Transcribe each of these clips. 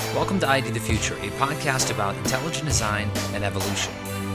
Welcome to ID the Future, a podcast about intelligent design and evolution.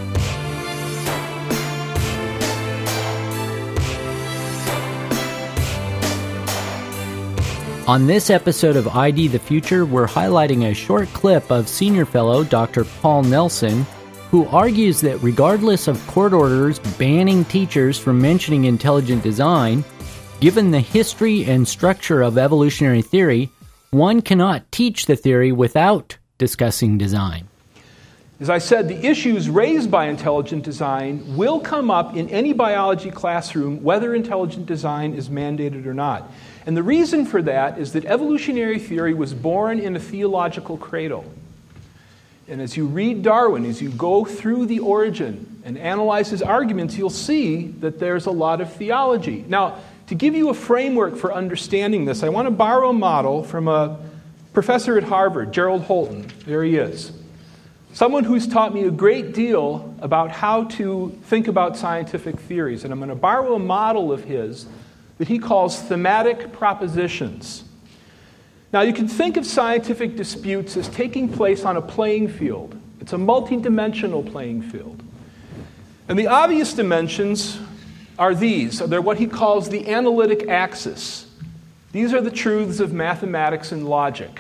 On this episode of ID the Future, we're highlighting a short clip of Senior Fellow Dr. Paul Nelson, who argues that regardless of court orders banning teachers from mentioning intelligent design, given the history and structure of evolutionary theory, one cannot teach the theory without discussing design. As I said, the issues raised by intelligent design will come up in any biology classroom, whether intelligent design is mandated or not. And the reason for that is that evolutionary theory was born in a theological cradle. And as you read Darwin, as you go through the origin and analyze his arguments, you'll see that there's a lot of theology. Now, to give you a framework for understanding this, I want to borrow a model from a professor at Harvard, Gerald Holton. There he is. Someone who's taught me a great deal about how to think about scientific theories. And I'm going to borrow a model of his that he calls thematic propositions. Now, you can think of scientific disputes as taking place on a playing field. It's a multidimensional playing field. And the obvious dimensions are these. They're what he calls the analytic axis. These are the truths of mathematics and logic.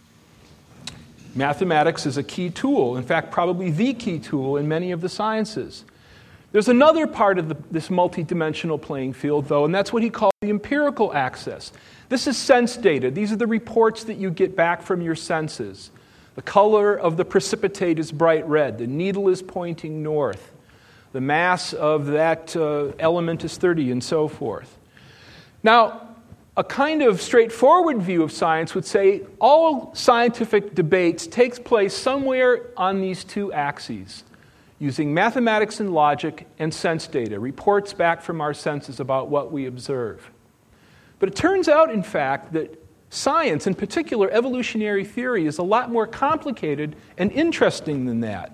Mathematics is a key tool, in fact, probably the key tool in many of the sciences. There's another part of this multidimensional playing field, though, and that's what he calls the empirical axis. This is sense data. These are the reports that you get back from your senses. The color of the precipitate is bright red. The needle is pointing north. The mass of that element is 30, and so forth. Now, a kind of straightforward view of science would say all scientific debates takes place somewhere on these two axes, using mathematics and logic and sense data, reports back from our senses about what we observe. But it turns out, in fact, that science, in particular evolutionary theory, is a lot more complicated and interesting than that.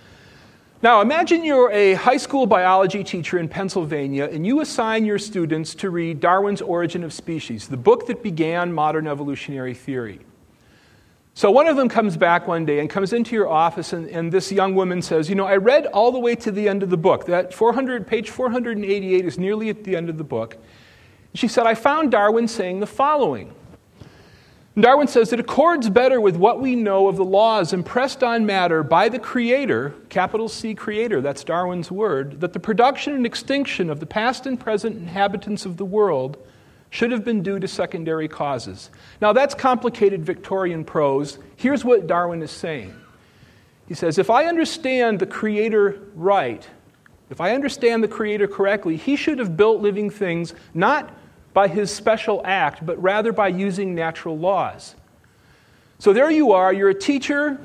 Now, imagine you're a high school biology teacher in Pennsylvania, and you assign your students to read Darwin's Origin of Species, the book that began modern evolutionary theory. So one of them comes back one day and comes into your office, and this young woman says, I read all the way to the end of the book. That page 488 is nearly at the end of the book. She said, I found Darwin saying the following. Darwin says it accords better with what we know of the laws impressed on matter by the Creator, capital C Creator, that's Darwin's word, that the production and extinction of the past and present inhabitants of the world should have been due to secondary causes. Now that's complicated Victorian prose. Here's what Darwin is saying. He says, if I understand the Creator right, if I understand the Creator correctly, he should have built living things not by his special act, but rather by using natural laws. So there you are, you're a teacher,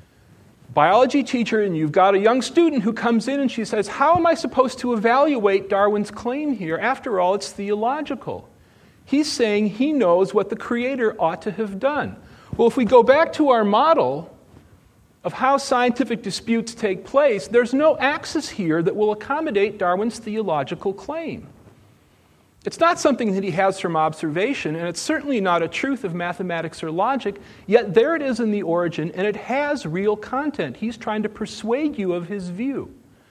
biology teacher, and you've got a young student who comes in and she says, how am I supposed to evaluate Darwin's claim here? After all, it's theological. He's saying he knows what the Creator ought to have done. Well, if we go back to our model of how scientific disputes take place, there's no axis here that will accommodate Darwin's theological claim. It's not something that he has from observation, and it's certainly not a truth of mathematics or logic, yet there it is in the origin, and it has real content. He's trying to persuade you of his view.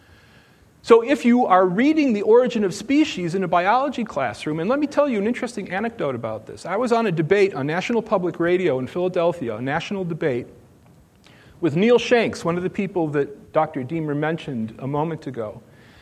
So if you are reading The Origin of Species in a biology classroom, and let me tell you an interesting anecdote about this. I was on a debate on National Public Radio in Philadelphia, a national debate, with Neil Shanks, one of the people that Dr. Deemer mentioned a moment ago.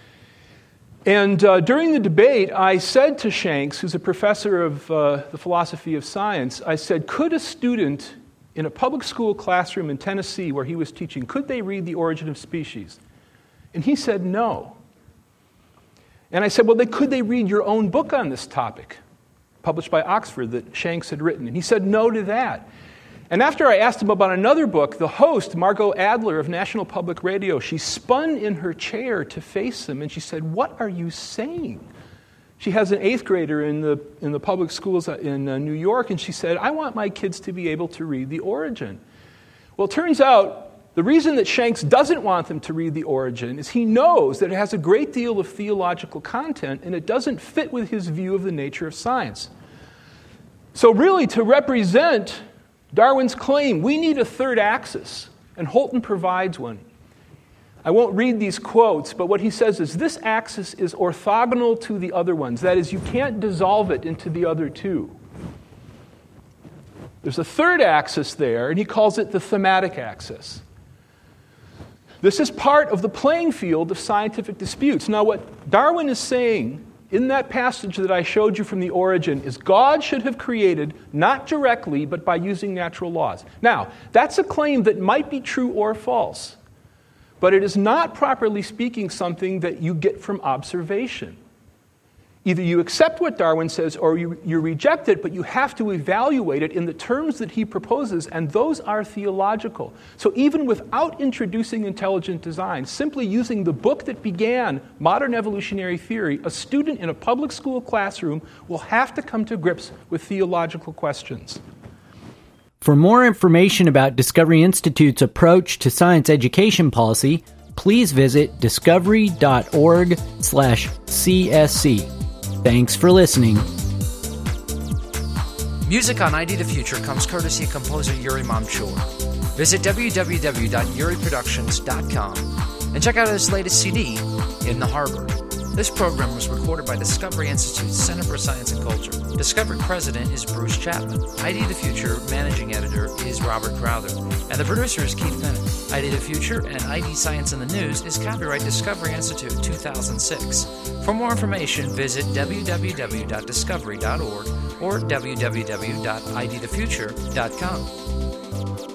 And during the debate, I said to Shanks, who's a professor of the philosophy of science, I said, could a student in a public school classroom in Tennessee where he was teaching, could they read The Origin of Species? And he said no. And I said, well, could they read your own book on this topic, published by Oxford, that Shanks had written? And he said no to that. And after I asked him about another book, the host, Margot Adler of National Public Radio, she spun in her chair to face him, and she said, what are you saying? She has an 8th grader in the public schools in New York, and she said, I want my kids to be able to read The Origin. Well, it turns out the reason that Shanks doesn't want them to read The Origin is he knows that it has a great deal of theological content, and it doesn't fit with his view of the nature of science. So really, to represent Darwin's claim, we need a third axis, and Holton provides one. I won't read these quotes, but what he says is this axis is orthogonal to the other ones. That is, you can't dissolve it into the other two. There's a third axis there, and he calls it the thematic axis. This is part of the playing field of scientific disputes. Now, what Darwin is saying in that passage that I showed you from the Origin is God should have created, not directly, but by using natural laws. Now, that's a claim that might be true or false, but it is not, properly speaking, something that you get from observation. Either you accept what Darwin says or you reject it, but you have to evaluate it in the terms that he proposes, and those are theological. So even without introducing intelligent design, simply using the book that began modern evolutionary theory, a student in a public school classroom will have to come to grips with theological questions. For more information about Discovery Institute's approach to science education policy, please visit discovery.org/CSC. Thanks for listening. Music on ID the Future comes courtesy of composer Yuri Mamchur. Visit www.yuriproductions.com and check out his latest CD, In the Harbor. This program was recorded by Discovery Institute's Center for Science and Culture. Discovery President is Bruce Chapman. ID the Future Managing Editor is Robert Crowther. And the producer is Keith Bennett. ID the Future and ID Science in the News is copyright Discovery Institute 2006. For more information, visit www.discovery.org or www.idthefuture.com.